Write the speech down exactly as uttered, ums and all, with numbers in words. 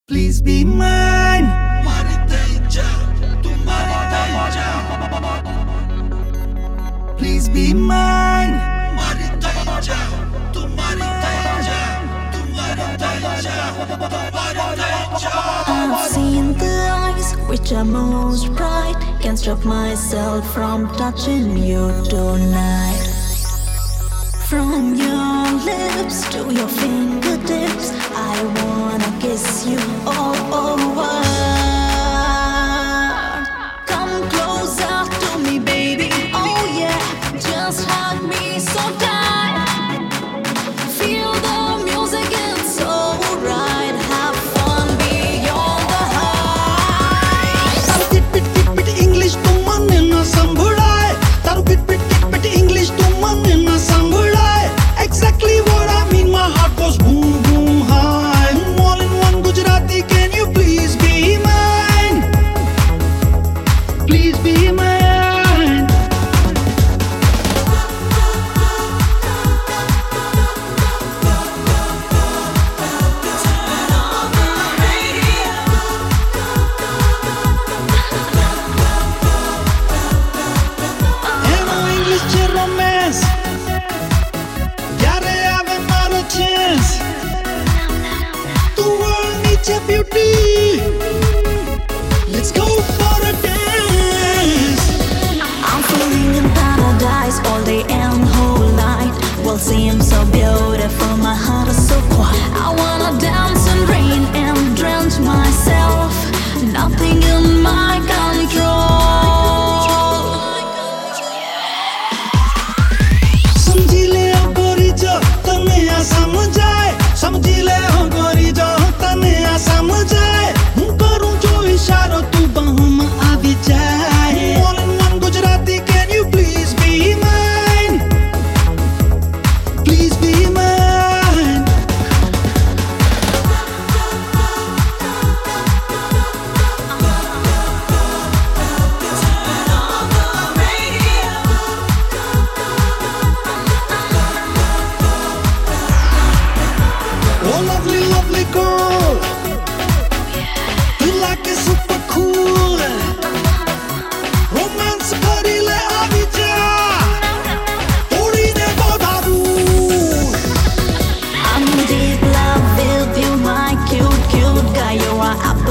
Please be mine. Please be mine. I've seen the eyes which are most bright. Can't stop myself from touching you tonight. From your lips to your fingertips, I wanna kiss you all over. Come closer to me, baby. Oh yeah, just hug me so tight. Feel the music, it's so right. Have fun beyond the heights. Taru bit bit bit bit English tu manne na sambhalaye. Taru bit bit bit bit English tu manne na sambhalaye. Exactly what I mean. My heart goes boom boom high. All in one Gujarati. Can you please be mine? Please be mine. Romance. Gotta have another chance. The world needs your beauty. Let's go for a dance. I'm feeling in paradise all day and whole night. World seems so beautiful, my heart is so quiet. I wanna dance in rain and drench myself. Nothing in my control. समझी ले ओ गोरी जो तने आ समझाए. समझी ले ओ गोरी जो तने आ समझाए. हूँ करूँ जो इशारों तू बाहों में आ भी जाए. All in one Gujarati, can you please be mine? Please be mine. Oh lovely, lovely girl, you like it super cool. Romance kari le avi ja, thodi de bodharu. I'm in deep love with you, my cute, cute guy. You are up